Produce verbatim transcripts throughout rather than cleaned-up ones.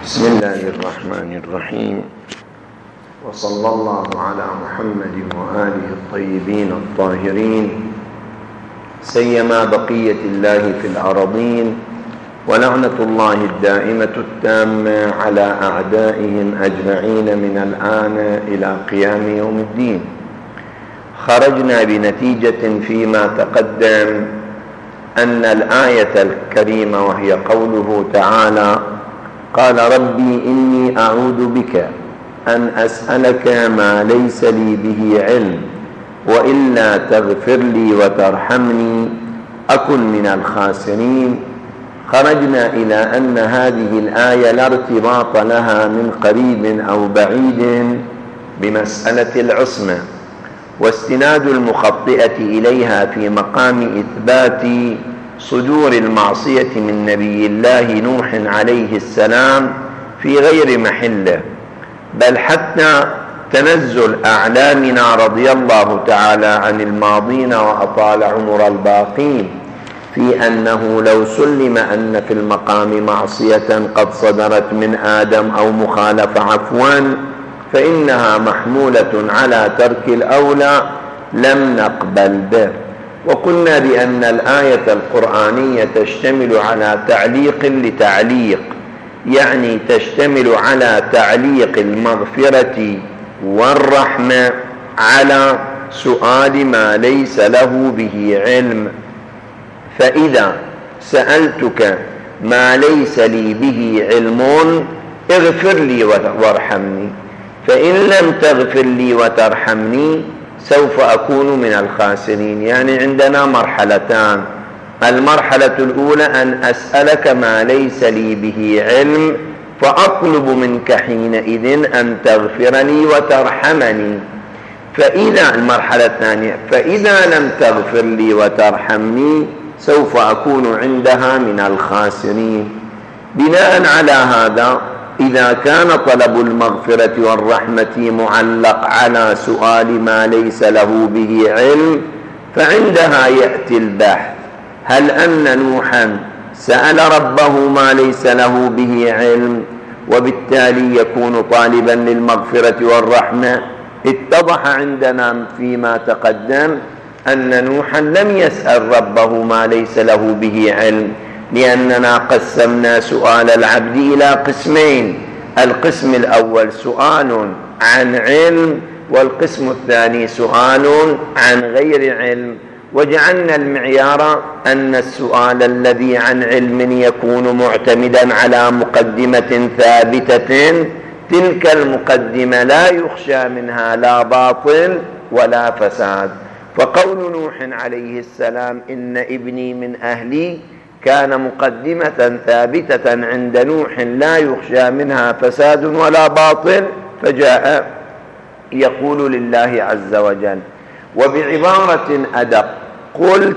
بسم الله الرحمن الرحيم، وصلى الله على محمد وآله الطيبين الطاهرين، سيما بقية الله في الأرضين، ولعنة الله الدائمة التامة على أعدائهم أجمعين من الآن إلى قيام يوم الدين. خرجنا بنتيجة فيما تقدم أن الآية الكريمة وهي قوله تعالى: قال ربي إني أعوذ بك أن أسألك ما ليس لي به علم وإلا تغفر لي وترحمني أكن من الخاسرين. خرجنا إلى أن هذه الآية لا ارتباط لها من قريب أو بعيد بمسألة العصمة، واستناد المخطئة إليها في مقام إثبات صدور المعصية من نبي الله نوح عليه السلام في غير محله، بل حتى تنزل أعلامنا رضي الله تعالى عن الماضين وأطال عمر الباقين في أنه لو سلم أن في المقام معصية قد صدرت من آدم أو مخالفة عفوا فإنها محمولة على ترك الأولى لم نقبل به. وقلنا بأن الآية القرآنية تشتمل على تعليق لتعليق، يعني تشتمل على تعليق المغفرة والرحمة على سؤال ما ليس له به علم. فإذا سألتك ما ليس لي به علم اغفر لي وارحمني، فإن لم تغفر لي وترحمني سوف أكون من الخاسرين. يعني عندنا مرحلتان: المرحلة الأولى أن أسألك ما ليس لي به علم فأطلب منك حينئذ أن تغفر لي وترحمني. فإذا المرحلة الثانية فإذا لم تغفر لي وترحمني سوف أكون عندها من الخاسرين. بناء على هذا، إذا كان طلب المغفرة والرحمة معلق على سؤال ما ليس له به علم، فعندها يأتي البحث: هل أن نوحا سأل ربه ما ليس له به علم وبالتالي يكون طالبا للمغفرة والرحمة؟ اتضح عندنا فيما تقدم أن نوحا لم يسأل ربه ما ليس له به علم، لأننا قسمنا سؤال العبد إلى قسمين: القسم الأول سؤال عن علم، والقسم الثاني سؤال عن غير علم. وجعلنا المعيار أن السؤال الذي عن علم يكون معتمدا على مقدمة ثابتة، تلك المقدمة لا يخشى منها لا باطل ولا فساد. فقول نوح عليه السلام إن ابني من أهلي كان مقدمة ثابتة عند نوح لا يخشى منها فساد ولا باطل، فجاء يقول لله عز وجل. وبعبارة أدق قلت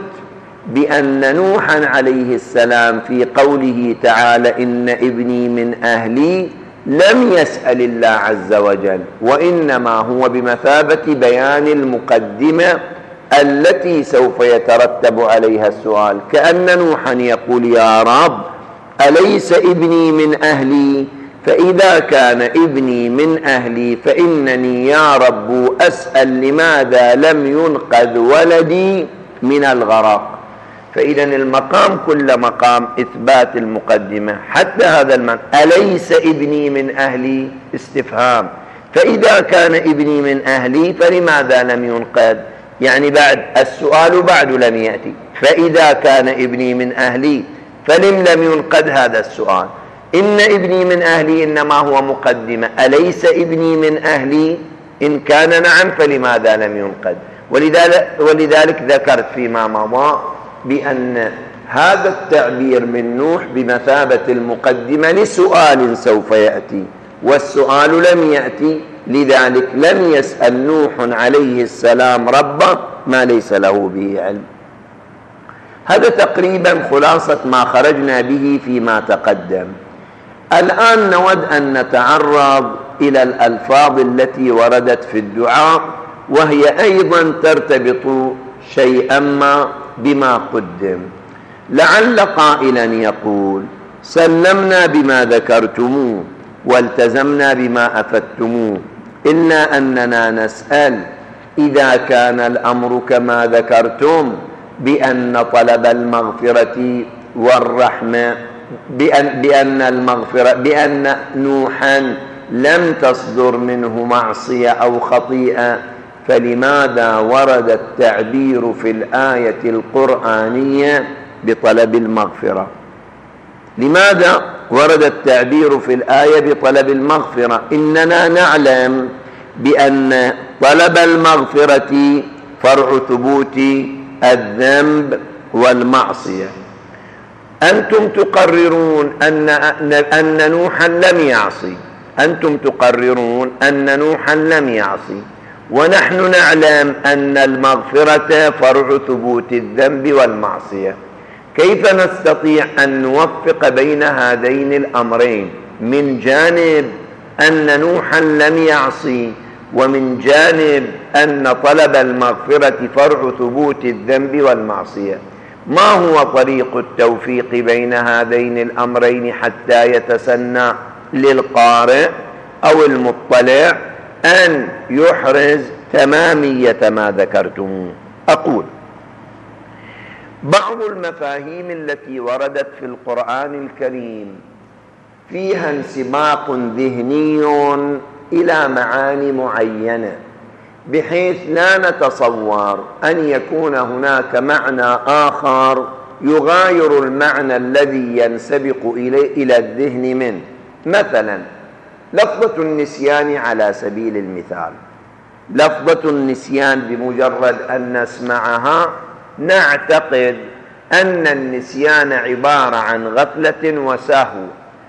بأن نوحا عليه السلام في قوله تعالى إن ابني من أهلي لم يسأل الله عز وجل، وإنما هو بمثابة بيان المقدمة التي سوف يترتب عليها السؤال، كأن نوحا يقول: يا رب أليس ابني من أهلي؟ فإذا كان ابني من أهلي فإنني يا رب أسأل لماذا لم ينقذ ولدي من الغرق. فإذا المقام كل مقام إثبات المقدمة. حتى هذا المعنى أليس ابني من أهلي؟ استفهام. فإذا كان ابني من أهلي فلماذا لم ينقذ؟ يعني بعد السؤال بعد لم يأتي. فإذا كان ابني من أهلي فلم لم ينقذ هذا السؤال. إن ابني من أهلي إنما هو مقدمة. أليس ابني من أهلي؟ إن كان نعم فلماذا لم ينقذ؟ ولذلك, ولذلك ذكرت فيما مضى بأن هذا التعبير من نوح بمثابة المقدمة لسؤال سوف يأتي، والسؤال لم يأتي، لذلك لم يسأل نوح عليه السلام ربه ما ليس له به علم. هذا تقريبا خلاصة ما خرجنا به فيما تقدم. الآن نود أن نتعرض إلى الألفاظ التي وردت في الدعاء، وهي أيضا ترتبط شيئا ما بما قدم. لعل قائلا يقول: سلمنا بما ذكرتموه والتزمنا بما أفدتموه، إلا أننا نسأل إذا كان الأمر كما ذكرتم بأن طلب المغفرة والرحمة بأن, بأن المغفرة بأن نوحا لم تصدر منه معصية أو خطيئة، فلماذا ورد التعبير في الآية القرآنية بطلب المغفرة؟ لماذا ورد التعبير في الآية بطلب المغفرة؟ إننا نعلم بأن طلب المغفرة فرع ثبوت الذنب والمعصية. أنتم تقررون أن, أن نوحا لم يعصي، أنتم تقررون أن نوحا لم يعصي، ونحن نعلم أن المغفرة فرع ثبوت الذنب والمعصية. كيف نستطيع أن نوفق بين هذين الأمرين، من جانب أن نوحا لم يعصي ومن جانب أن طلب المغفرة فرع ثبوت الذنب والمعصية؟ ما هو طريق التوفيق بين هذين الأمرين حتى يتسنى للقارئ أو المطلع أن يحرز تمامية ما ذكرتم؟ أقول بعض المفاهيم التي وردت في القرآن الكريم فيها انسباق ذهني إلى معاني معينة، بحيث لا نتصور أن يكون هناك معنى آخر يغاير المعنى الذي ينسبق إلى الذهن منه. مثلا لفظة النسيان على سبيل المثال، لفظة النسيان بمجرد أن نسمعها نعتقد أن النسيان عبارة عن غفلة وسهو،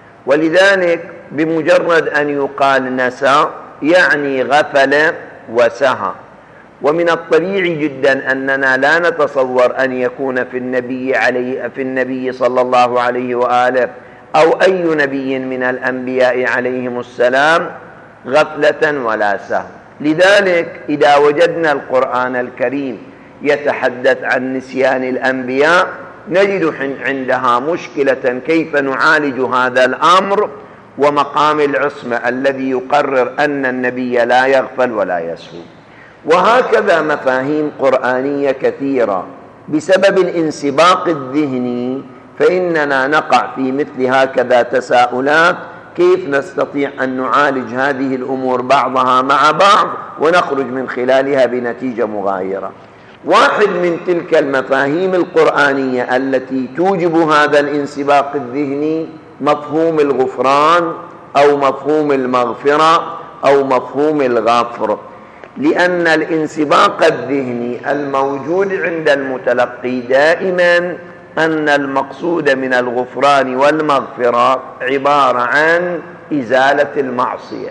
ولذلك بمجرد أن يقال نسى يعني غفل وسهى. ومن الطبيعي جدا أننا لا نتصور أن يكون في النبي عليه في النبي صلى الله عليه وآله أو أي نبي من الأنبياء عليهم السلام غفلة ولا سهو. لذلك إذا وجدنا القرآن الكريم يتحدث عن نسيان الأنبياء نجد عندها مشكلة، كيف نعالج هذا الأمر ومقام العصمة الذي يقرر أن النبي لا يغفل ولا يسهو. وهكذا مفاهيم قرآنية كثيرة بسبب الانسباق الذهني فإننا نقع في مثل هكذا تساؤلات، كيف نستطيع أن نعالج هذه الأمور بعضها مع بعض ونخرج من خلالها بنتيجة مغايرة. واحد من تلك المفاهيم القرآنية التي توجب هذا الانسباق الذهني مفهوم الغفران أو مفهوم المغفرة أو مفهوم الغفر، لأن الانسباق الذهني الموجود عند المتلقي دائما أن المقصود من الغفران والمغفرة عبارة عن إزالة المعصية،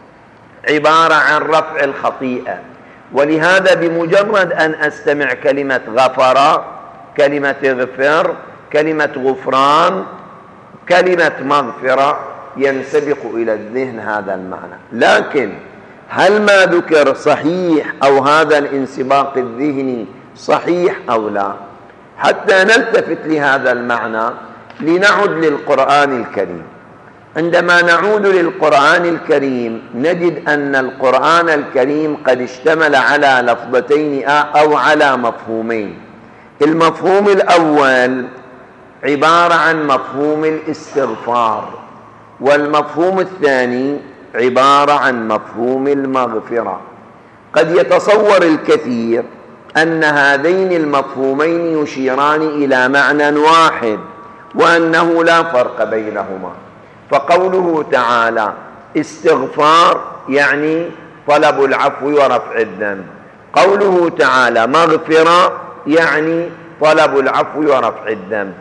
عبارة عن رفع الخطيئة. ولهذا بمجرد أن أستمع كلمة غفر، كلمة اغفر، كلمة غفران، كلمة مغفرة ينسبق إلى الذهن هذا المعنى. لكن هل ما ذكر صحيح أو هذا الانسباق الذهني صحيح أو لا؟ حتى نلتفت لهذا المعنى لنعد للقرآن الكريم. عندما نعود للقرآن الكريم نجد أن القرآن الكريم قد اشتمل على لفظتين أو على مفهومين. المفهوم الأول عبارة عن مفهوم الاستغفار، والمفهوم الثاني عبارة عن مفهوم المغفرة. قد يتصور الكثير أن هذين المفهومين يشيران إلى معنى واحد وأنه لا فرق بينهما، فقوله تعالى استغفار يعني طلب العفو ورفع الذنب، قوله تعالى مغفرة يعني طلب العفو ورفع الذنب،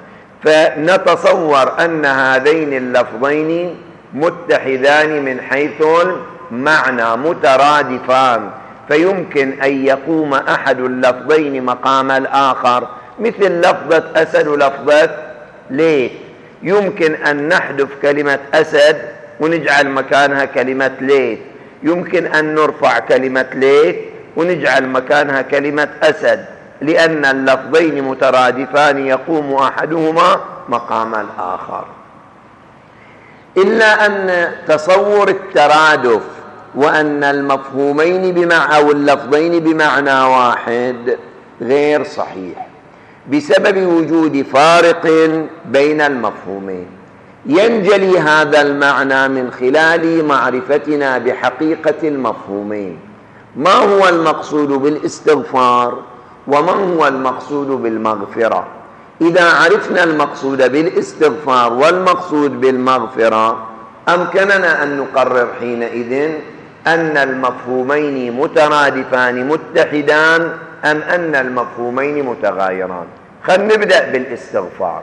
فنتصور أن هذين اللفظين متحدان من حيث المعنى مترادفان، فيمكن أن يقوم أحد اللفظين مقام الآخر، مثل لفظة أسد ولفظة ليث. يمكن أن نحذف كلمة أسد ونجعل مكانها كلمة ليث، يمكن أن نرفع كلمة ليث ونجعل مكانها كلمة أسد، لأن اللفظين مترادفان يقوم أحدهما مقام الآخر. إلا أن تصور الترادف وأن المفهومين بمعنى أو اللفظين بمعنى واحد غير صحيح بسبب وجود فارق بين المفهومين. ينجلي هذا المعنى من خلال معرفتنا بحقيقة المفهومين. ما هو المقصود بالاستغفار وما هو المقصود بالمغفرة؟ إذا عرفنا المقصود بالاستغفار والمقصود بالمغفرة أمكننا أن نقرر حينئذ أن المفهومين مترادفان متحدان أم أن المفهومين متغايران. خلينا نبدأ بالاستغفار.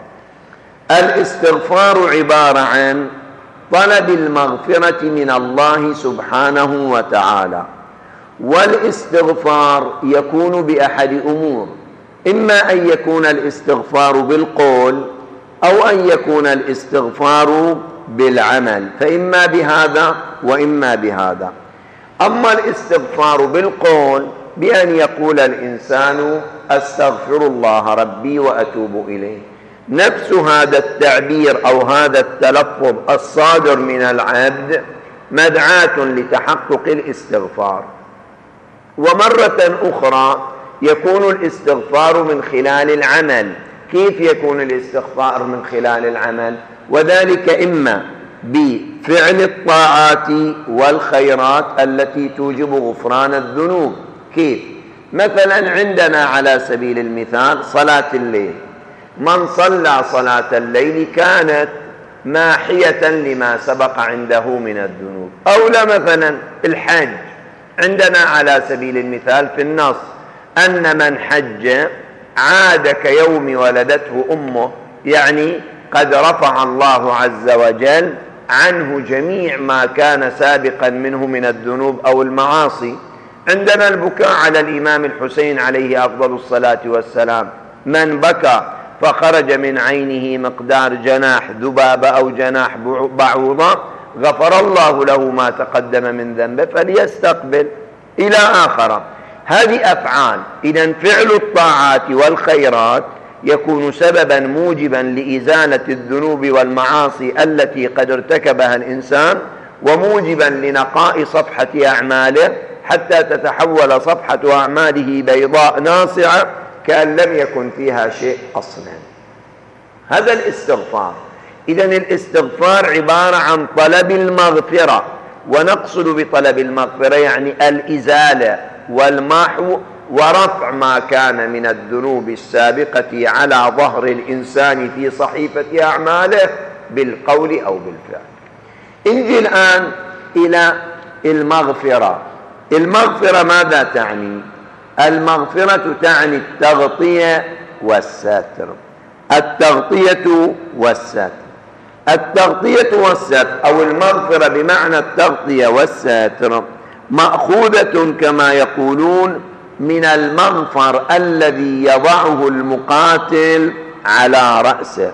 الاستغفار عبارة عن طلب المغفرة من الله سبحانه وتعالى، والاستغفار يكون بأحد أمور: إما أن يكون الاستغفار بالقول أو أن يكون الاستغفار بالعمل، فإما بهذا وإما بهذا. أما الاستغفار بالقول بأن يقول الإنسان أستغفر الله ربي وأتوب إليه، نفس هذا التعبير أو هذا التلفظ الصادر من العبد مدعاة لتحقق الاستغفار. ومرة أخرى يكون الاستغفار من خلال العمل. كيف يكون الاستغفار من خلال العمل؟ وذلك إما بفعل الطاعات والخيرات التي توجب غفران الذنوب. كيف؟ مثلا عندنا على سبيل المثال صلاة الليل، من صلى صلاة الليل كانت ماحية لما سبق عنده من الذنوب. أو لا مثلا الحج، عندنا على سبيل المثال في النص أن من حج عاد كيوم ولدته أمه، يعني قد رفع الله عز وجل عنه جميع ما كان سابقا منه من الذنوب أو المعاصي. عندنا البكاء على الإمام الحسين عليه أفضل الصلاة والسلام، من بكى فخرج من عينه مقدار جناح ذبابة أو جناح بعوضة غفر الله له ما تقدم من ذنبه فليستقبل إلى آخره. هذه أفعال. إذن فعل الطاعات والخيرات يكون سببا موجبا لإزالة الذنوب والمعاصي التي قد ارتكبها الإنسان، وموجبا لنقاء صفحة أعماله حتى تتحول صفحة أعماله بيضاء ناصعة كأن لم يكن فيها شيء أصلا. هذا الاستغفار. إذن الاستغفار عبارة عن طلب المغفرة، ونقصد بطلب المغفرة يعني الإزالة والمحو ورفع ما كان من الذنوب السابقة على ظهر الإنسان في صحيفة أعماله بالقول أو بالفعل. نجي الآن إلى المغفرة. المغفرة ماذا تعني؟ المغفرة تعني التغطية والستر. التغطية والستر. التغطية والستر أو المغفرة بمعنى التغطية والستر مأخوذة كما يقولون من المغفر الذي يضعه المقاتل على رأسه.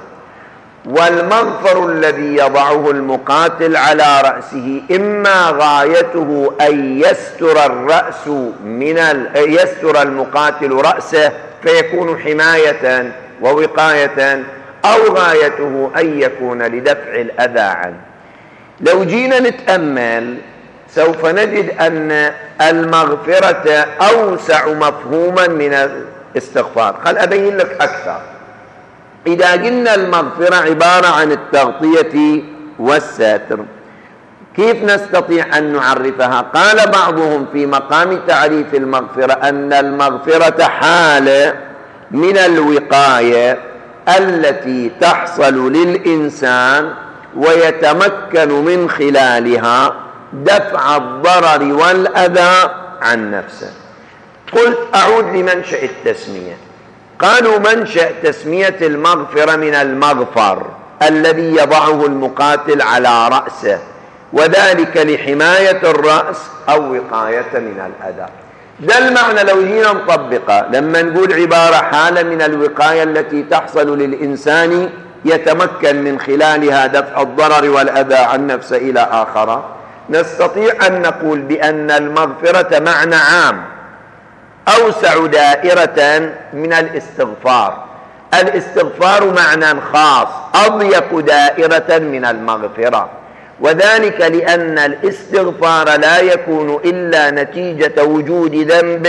والمغفر الذي يضعه المقاتل على رأسه إما غايته أن يستر الرأس من ال... يستر المقاتل رأسه فيكون حماية ووقاية، أو غايته أن يكون لدفع الأذى عنه. لو جينا نتأمل سوف نجد أن المغفرة أوسع مفهوما من الاستغفار. خل أبين لك أكثر. إذا قلنا المغفرة عبارة عن التغطية والستر، كيف نستطيع أن نعرفها؟ قال بعضهم في مقام تعريف المغفرة أن المغفرة حالة من الوقاية التي تحصل للإنسان ويتمكن من خلالها دفع الضرر والأذى عن نفسه. قلت أعود لمنشأ التسمية. قالوا منشأ تسمية المغفرة من المغفر الذي يضعه المقاتل على رأسه، وذلك لحماية الرأس أو وقاية من الأذى. ده المعنى لو جينا نطبقه لما نقول عبارة حالة من الوقاية التي تحصل للإنسان يتمكن من خلالها دفع الضرر والأذى عن نفسه إلى آخره، نستطيع أن نقول بأن المغفرة معنى عام أوسع دائرة من الاستغفار. الاستغفار معنى خاص أضيق دائرة من المغفرة. وذلك لأن الاستغفار لا يكون إلا نتيجة وجود ذنب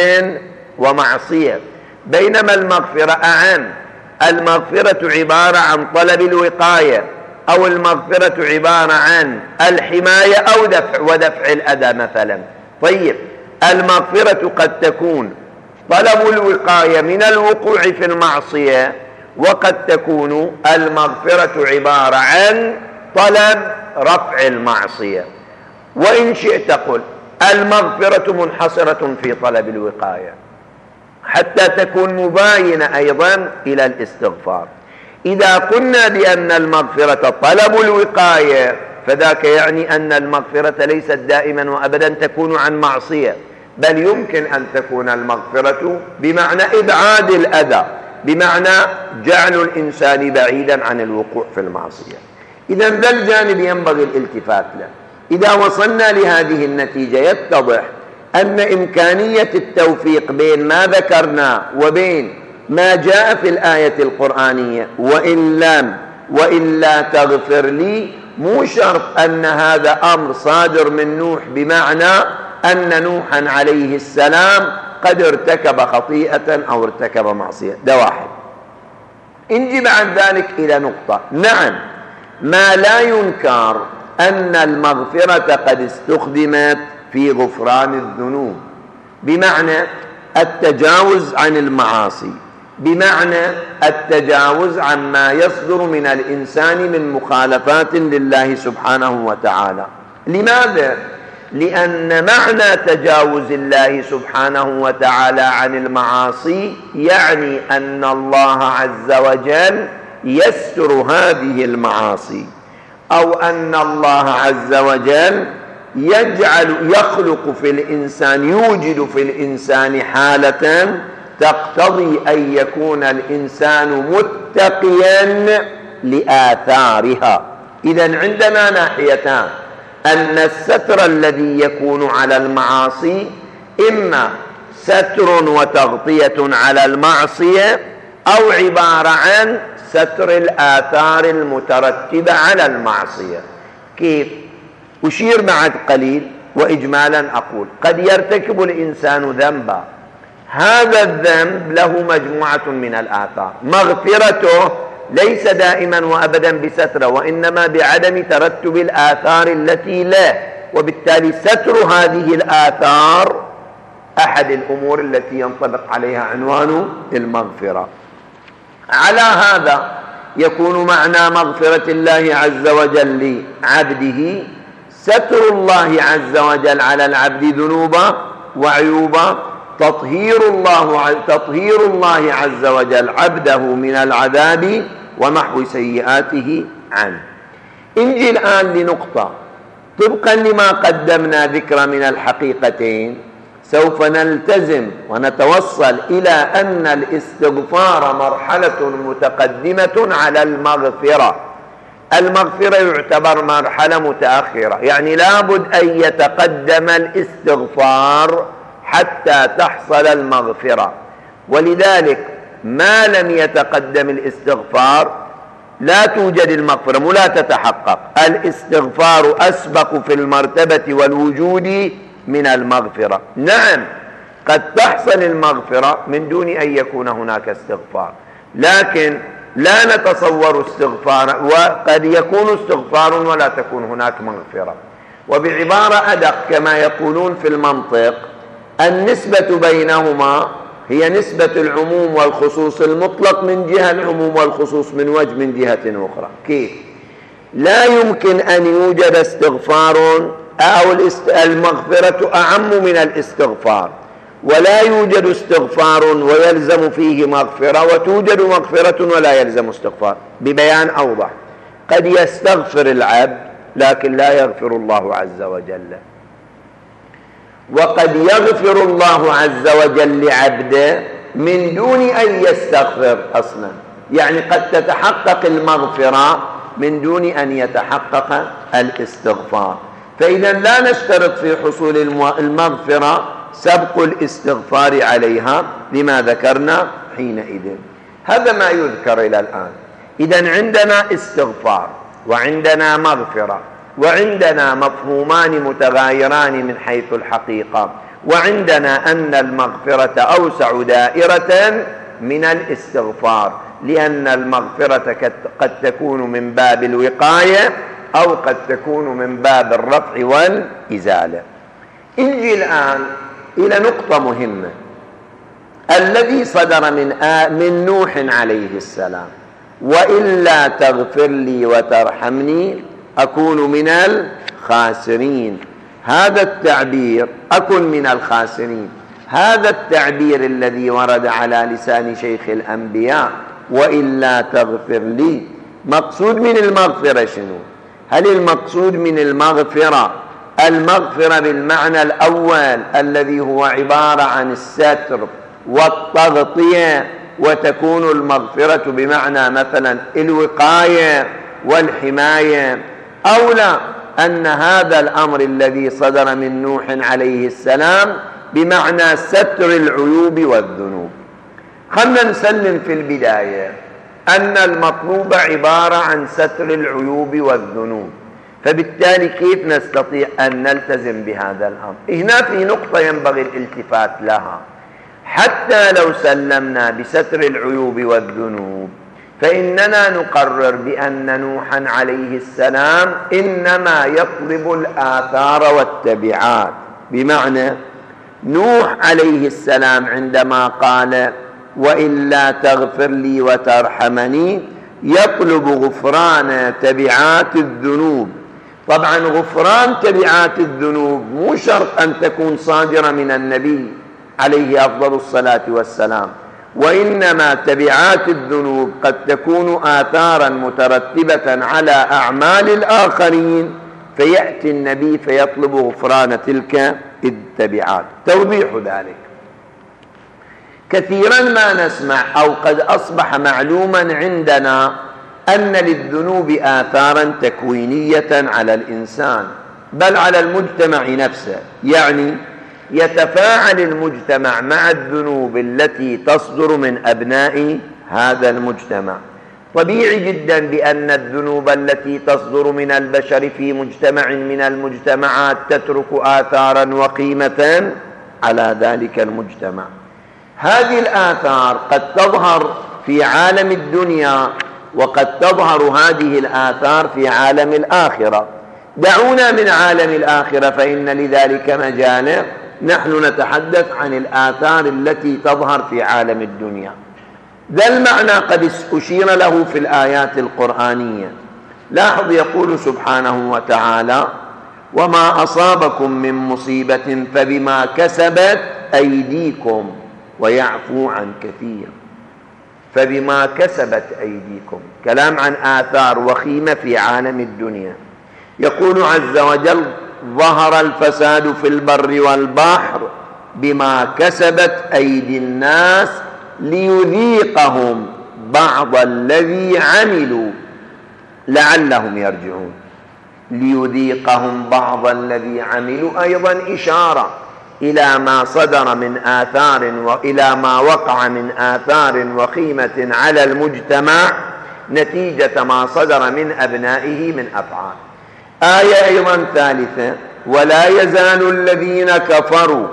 ومعصية، بينما المغفرة أعم. المغفرة عبارة عن طلب الوقاية، أو المغفرة عبارة عن الحماية أو دفع ودفع الأذى مثلا. طيب، المغفرة قد تكون طلب الوقاية من الوقوع في المعصية، وقد تكون المغفرة عبارة عن طلب رفع المعصية. وإن شئت قل المغفرة منحصرة في طلب الوقاية حتى تكون مباينة أيضا إلى الاستغفار. إذا قلنا بأن المغفرة طلب الوقاية فذاك يعني أن المغفرة ليست دائما وأبدا تكون عن معصية، بل يمكن أن تكون المغفرة بمعنى إبعاد الأذى، بمعنى جعل الإنسان بعيدا عن الوقوع في المعصية. إذا ذا الجانب ينبغي الالتفات له. إذا وصلنا لهذه النتيجة يتضح أن إمكانية التوفيق بين ما ذكرنا وبين ما جاء في الآية القرآنية وإن لم وإلا تغفر لي، مو شرط أن هذا أمر صادر من نوح بمعنى أن نوحا عليه السلام قد ارتكب خطيئة أو ارتكب معصية. ده واحد. انجي بعد ذلك إلى نقطة. نعم، ما لا ينكر أن المغفرة قد استخدمت في غفران الذنوب، بمعنى التجاوز عن المعاصي، بمعنى التجاوز عما يصدر من الإنسان من مخالفات لله سبحانه وتعالى. لماذا؟ لأن معنى تجاوز الله سبحانه وتعالى عن المعاصي يعني أن الله عز وجل يستر هذه المعاصي، أو أن الله عز وجل يجعل يخلق في الإنسان، يوجد في الإنسان حالة تقتضي أن يكون الإنسان متقيا لآثارها. إذن عندنا ناحيتان: أن الستر الذي يكون على المعاصي إما ستر وتغطية على المعصية، أو عبارة عن ستر الآثار المترتبة على المعصية. كيف؟ أشير بعد قليل وإجمالا أقول: قد يرتكب الإنسان ذنبا، هذا الذنب له مجموعة من الآثار، مغفرته ليس دائما وأبدا بستره، وإنما بعدم ترتب الآثار التي له، وبالتالي ستر هذه الآثار أحد الأمور التي ينطبق عليها عنوان المغفرة. على هذا يكون معنى مغفرة الله عز وجل لعبده ستر الله عز وجل على العبد ذنوبه وعيوبه، تطهير الله تطهير الله عز وجل عبده من العذاب ومحو سيئاته عنه. انجي الآن لنقطة طبقا لما قدمنا ذكر من الحقيقتين، سوف نلتزم ونتوصل إلى أن الاستغفار مرحلة متقدمة على المغفرة. المغفرة يعتبر مرحلة متأخرة، يعني لابد أن يتقدم الاستغفار حتى تحصل المغفرة، ولذلك ما لم يتقدم الاستغفار لا توجد المغفرة، ولا تتحقق. الاستغفار أسبق في المرتبة والوجود من المغفرة. نعم، قد تحصل المغفرة من دون أن يكون هناك استغفار، لكن لا نتصور استغفارا، وقد يكون استغفار ولا تكون هناك مغفرة. وبعبارة أدق كما يقولون في المنطق، النسبة بينهما هي نسبة العموم والخصوص المطلق من جهة، العموم والخصوص من وجه من جهة أخرى. كيف؟ لا يمكن أن يوجد استغفار أو المغفرة أعم من الاستغفار، ولا يوجد استغفار ويلزم فيه مغفرة، وتوجد مغفرة ولا يلزم استغفار. ببيان أوضح: قد يستغفر العبد لكن لا يغفر الله عز وجل، وقد يغفر الله عز وجل لعبده من دون أن يستغفر أصلا، يعني قد تتحقق المغفرة من دون أن يتحقق الاستغفار. فإذا لا نشترط في حصول المغفرة سبق الاستغفار عليها لما ذكرنا حينئذ. هذا ما يذكر إلى الآن. إذن عندنا استغفار وعندنا مغفرة. وعندنا مفهومان متغايران من حيث الحقيقة. وعندنا أن المغفرة أوسع دائرة من الاستغفار، لأن المغفرة قد تكون من باب الوقاية أو قد تكون من باب الرفع والإزالة. نجي الآن إلى نقطة مهمة. الذي صدر من من نوح عليه السلام: وإلا تغفر لي وترحمني أكون من الخاسرين. هذا التعبير أكن من الخاسرين، هذا التعبير الذي ورد على لسان شيخ الأنبياء: وإلا تغفر لي، مقصود من المغفرة شنو؟ هل المقصود من المغفرة المغفرة بالمعنى الأول الذي هو عبارة عن الستر والتغطية، وتكون المغفرة بمعنى مثلا الوقاية والحماية، أو لا أن هذا الأمر الذي صدر من نوح عليه السلام بمعنى ستر العيوب والذنوب؟ خلنا نسلم في البداية أن المطلوب عبارة عن ستر العيوب والذنوب، فبالتالي كيف نستطيع أن نلتزم بهذا الأمر؟ هنا في نقطة ينبغي الالتفات لها. حتى لو سلمنا بستر العيوب والذنوب فإننا نقرر بأن نوحا عليه السلام إنما يطلب الآثار والتبعات. بمعنى نوح عليه السلام عندما قال وإلا تغفر لي وترحمني يطلب غفران تبعات الذنوب. طبعا غفران تبعات الذنوب مو شرط أن تكون صادرة من النبي عليه أفضل الصلاة والسلام، وإنما تبعات الذنوب قد تكون آثارا مترتبة على أعمال الآخرين، فيأتي النبي فيطلب غفران تلك التبعات. توضيح ذلك: كثيرا ما نسمع أو قد أصبح معلوما عندنا أن للذنوب آثارا تكوينية على الإنسان بل على المجتمع نفسه، يعني يتفاعل المجتمع مع الذنوب التي تصدر من أبناء هذا المجتمع. طبيعي جدا بأن الذنوب التي تصدر من البشر في مجتمع من المجتمعات تترك آثارا وقيمة على ذلك المجتمع. هذه الآثار قد تظهر في عالم الدنيا وقد تظهر هذه الآثار في عالم الآخرة. دعونا من عالم الآخرة فإن لذلك مجالا، نحن نتحدث عن الآثار التي تظهر في عالم الدنيا. ذا المعنى قد أشير له في الآيات القرآنية. لاحظ يقول سبحانه وتعالى: وما أصابكم من مصيبة فبما كسبت أيديكم ويعفو عن كثير. فبما كسبت أيديكم، كلام عن آثار وخيمة في عالم الدنيا. يقول عز وجل: ظهر الفساد في البر والبحر بما كسبت أيدي الناس ليذيقهم بعض الذي عملوا لعلهم يرجعون. ليذيقهم بعض الذي عملوا أيضا إشارة إلى ما صدر من آثار وإلى ما وقع من آثار وخيمة على المجتمع نتيجة ما صدر من أبنائه من أفعال. آية أيضا ثالثة: ولا يزال الذين كفروا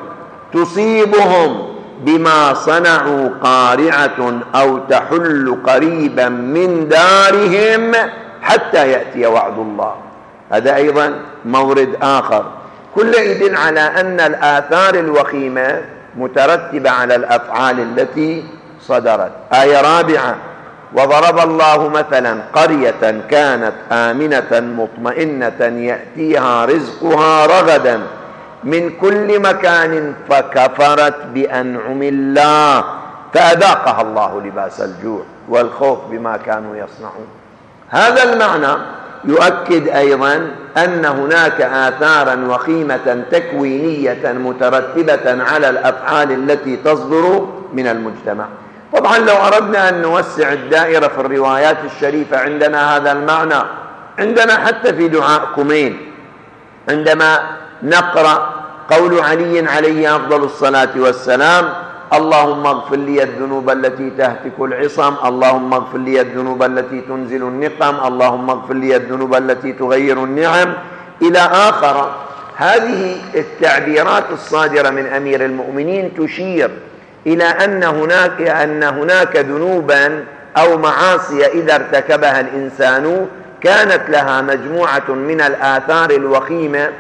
تصيبهم بما صنعوا قارعة أو تحل قريبا من دارهم حتى يأتي وعد الله. هذا أيضا مورد آخر. كل يدل على أن الآثار الوخيمة مترتبة على الأفعال التي صدرت. آية رابعة: وضرب الله مثلا قرية كانت آمنة مطمئنة يأتيها رزقها رغدا من كل مكان فكفرت بأنعم الله فأذاقها الله لباس الجوع والخوف بما كانوا يصنعون. هذا المعنى يؤكد أيضا أن هناك آثارا وخيمة تكوينية مترتبة على الأفعال التي تصدر من المجتمع. طبعا لو أردنا أن نوسع الدائرة في الروايات الشريفة عندنا هذا المعنى، عندنا حتى في دعاء كمين عندما نقرأ قول علي عليه أفضل الصلاة والسلام: اللهم اغفر لي الذنوب التي تهتك العصم، اللهم اغفر لي الذنوب التي تنزل النقم، اللهم اغفر لي الذنوب التي تغير النعم، إلى آخر. هذه التعبيرات الصادرة من أمير المؤمنين تشير إلى أن هناك أن هناك ذنوبا أو معاصي إذا ارتكبها الإنسان كانت لها مجموعة من الآثار الوخيمة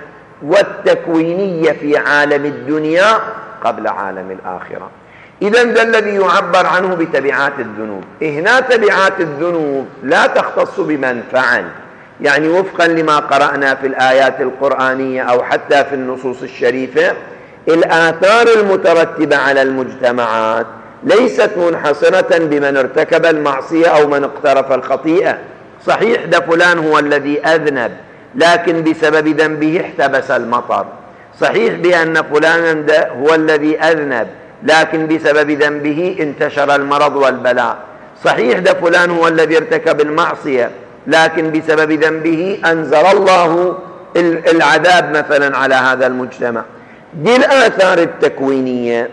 والتكوينية في عالم الدنيا قبل عالم الآخرة. إذن ذا الذي يعبر عنه بتبعات الذنوب. هنا تبعات الذنوب لا تختص بمن فعل، يعني وفقا لما قرأنا في الآيات القرآنية أو حتى في النصوص الشريفة، الآثار المترتبة على المجتمعات ليست منحصرة بمن ارتكب المعصية أو من اقترف الخطيئة. صحيح ده فلان هو الذي أذنب، لكن بسبب ذنبه احتبس المطر. صحيح بأن فلانا ده هو الذي أذنب، لكن بسبب ذنبه انتشر المرض والبلاء. صحيح ده فلان هو الذي ارتكب المعصية، لكن بسبب ذنبه أنزل الله العذاب مثلا على هذا المجتمع. دي الآثار التكوينية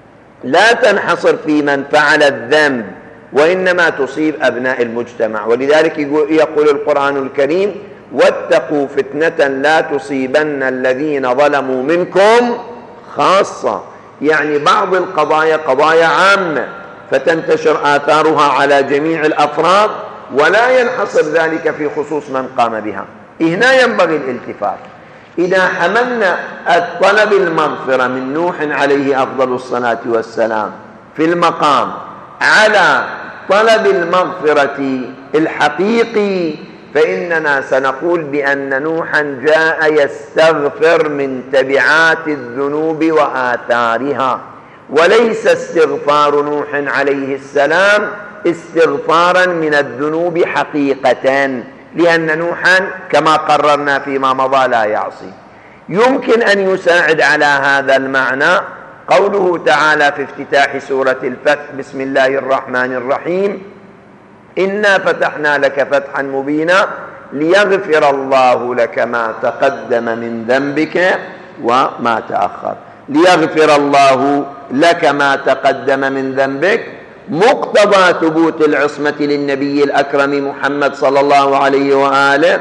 لا تنحصر في من فعل الذنب، وإنما تصيب أبناء المجتمع. ولذلك يقول القرآن الكريم: واتقوا فتنة لا تصيبن الذين ظلموا منكم خاصة. يعني بعض القضايا قضايا عامة فتنتشر آثارها على جميع الأفراد، ولا ينحصر ذلك في خصوص من قام بها. هنا ينبغي الالتفات. إذا حملنا الطلب المغفرة من نوح عليه أفضل الصلاة والسلام في المقام على طلب المغفرة الحقيقي، فإننا سنقول بأن نوحا جاء يستغفر من تبعات الذنوب وآثارها، وليس استغفار نوح عليه السلام استغفارا من الذنوب حقيقة، لأن نوحا كما قررنا فيما مضى لا يعصي. يمكن أن يساعد على هذا المعنى قوله تعالى في افتتاح سورة الفتح: بسم الله الرحمن الرحيم، إنا فتحنا لك فتحا مبينا ليغفر الله لك ما تقدم من ذنبك وما تأخر. ليغفر الله لك ما تقدم من ذنبك مقتضى ثبوت العصمة للنبي الأكرم محمد صلى الله عليه وآله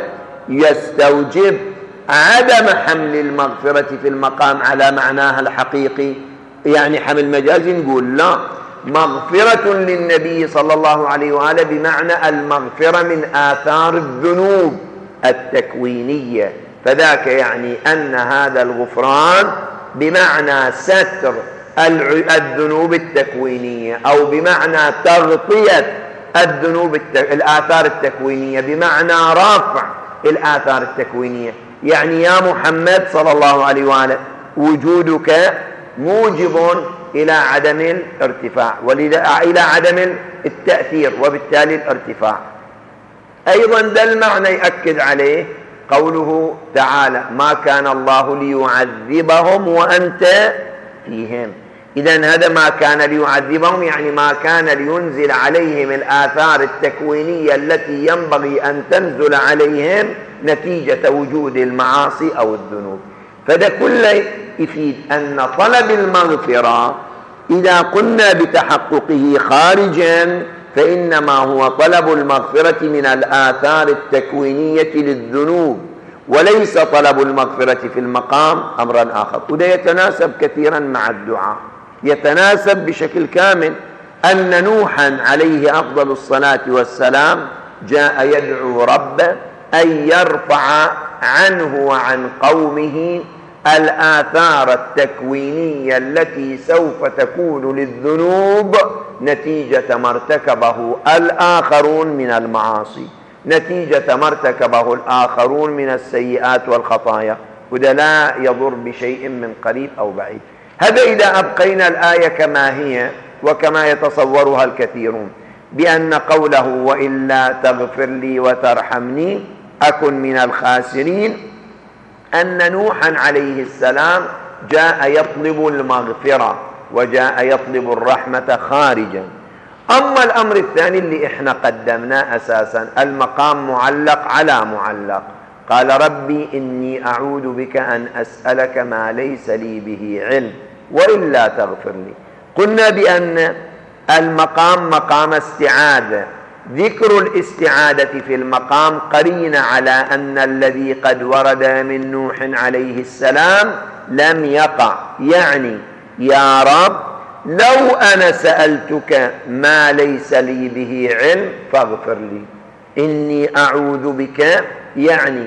يستوجب عدم حمل المغفرة في المقام على معناها الحقيقي. يعني حمل مجازي نقول لا، مغفرة للنبي صلى الله عليه وآله بمعنى المغفرة من آثار الذنوب التكوينية، فذاك يعني أن هذا الغفران بمعنى ستر الذنوب التكوينية، أو بمعنى تغطية الذنوب الآثار التكوينية، بمعنى رفع الآثار التكوينية. يعني يا محمد صلى الله عليه وآله وجودك موجب إلى عدم الارتفاع، إلى عدم التأثير، وبالتالي الارتفاع. أيضا ده المعنى يأكد عليه قوله تعالى: ما كان الله ليعذبهم وأنت فيهم. إذن هذا ما كان ليعذبهم يعني ما كان لينزل عليهم الآثار التكوينية التي ينبغي أن تنزل عليهم نتيجة وجود المعاصي أو الذنوب. فده كله يفيد أن طلب المغفرة إذا قلنا بتحققه خارجا فإنما هو طلب المغفرة من الآثار التكوينية للذنوب، وليس طلب المغفرة في المقام أمرا آخر. وده يتناسب كثيرا مع الدعاء، يتناسب بشكل كامل أن نوحا عليه أفضل الصلاة والسلام جاء يدعو ربه أن يرفع عنه وعن قومه الآثار التكوينية التي سوف تكون للذنوب نتيجة ما ارتكبه الآخرون من المعاصي، نتيجة ما ارتكبه الآخرون من السيئات والخطايا، وده لا يضر بشيء من قريب أو بعيد. هذا إذا أبقينا الآية كما هي وكما يتصورها الكثيرون، بأن قوله: وإلا تغفر لي وترحمني أكن من الخاسرين، أن نوحا عليه السلام جاء يطلب المغفرة وجاء يطلب الرحمة خارجا. أما الأمر الثاني اللي إحنا قدمناه أساسا، المقام معلق على معلق. قال: ربي إني أعوذ بك أن أسألك ما ليس لي به علم وإلا تغفر لي. قلنا بأن المقام مقام استعاذة، ذكر الاستعادة في المقام قرين على أن الذي قد ورد من نوح عليه السلام لم يقع. يعني يا رب لو أنا سألتك ما ليس لي به علم فاغفر لي، إني أعوذ بك، يعني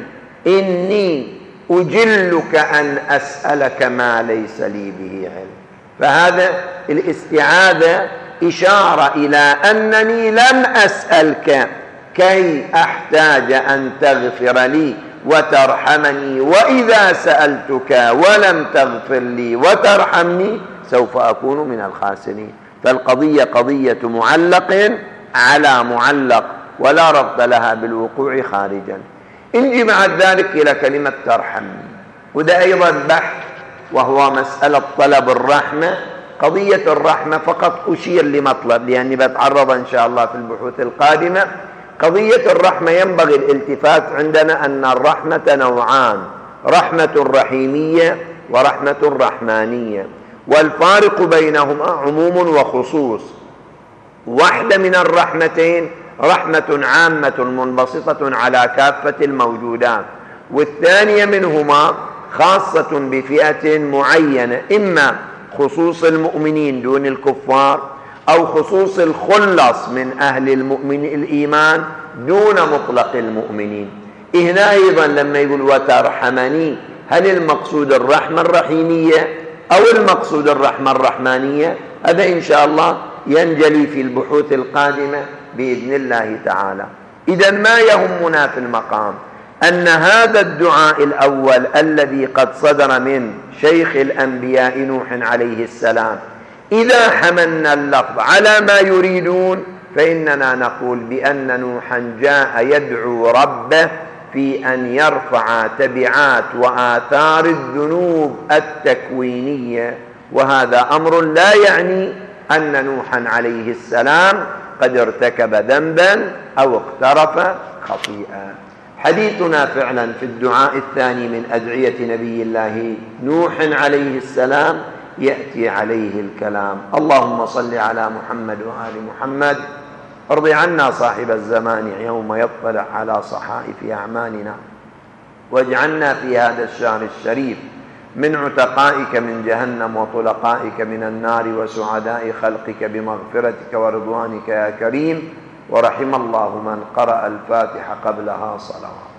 إني أجلك أن أسألك ما ليس لي به علم. فهذا الاستعاذة إشارة إلى أنني لم أسألك كي أحتاج أن تغفر لي وترحمني، وإذا سألتك ولم تغفر لي وترحمني سوف أكون من الخاسرين. فالقضية قضية معلق على معلق ولا ربط لها بالوقوع خارجا. نجي بعد ذلك إلى كلمة ترحمني، وده أيضا بحث وهو مسألة طلب الرحمة. قضية الرحمة فقط أشير لمطلب لأني بتعرض إن شاء الله في البحوث القادمة. قضية الرحمة ينبغي الالتفات عندنا أن الرحمة نوعان، رحمة رحيمية ورحمة رحمانية، والفارق بينهما عموم وخصوص. واحدة من الرحمتين رحمة عامة منبسطة على كافة الموجودات، والثانية منهما خاصة بفئة معينة، إما خصوص المؤمنين دون الكفار، أو خصوص الخلص من أهل المؤمن الإيمان دون مطلق المؤمنين. هنا أيضا لما يقول وترحمني، هل المقصود الرحمة الرحيمية أو المقصود الرحمة الرحمانية؟ هذا إن شاء الله ينجلي في البحوث القادمة بإذن الله تعالى. إذن ما يهمنا في المقام أن هذا الدعاء الأول الذي قد صدر من شيخ الأنبياء نوح عليه السلام، إذا حملنا اللفظ على ما يريدون فإننا نقول بأن نوحا جاء يدعو ربه في أن يرفع تبعات وآثار الذنوب التكوينية، وهذا أمر لا يعني أن نوحا عليه السلام قد ارتكب ذنبا أو اقترف خطيئة. حديثنا فعلا في الدعاء الثاني من أدعية نبي الله نوح عليه السلام يأتي عليه الكلام. اللهم صل على محمد وآل محمد، ارض عنا صاحب الزمان يوم يطلع على صحائف أعمالنا، واجعلنا في هذا الشهر الشريف من عتقائك من جهنم وطلقائك من النار وسعداء خلقك بمغفرتك ورضوانك يا كريم. ورحم الله من قرأ الفاتحة قبلها صلوات.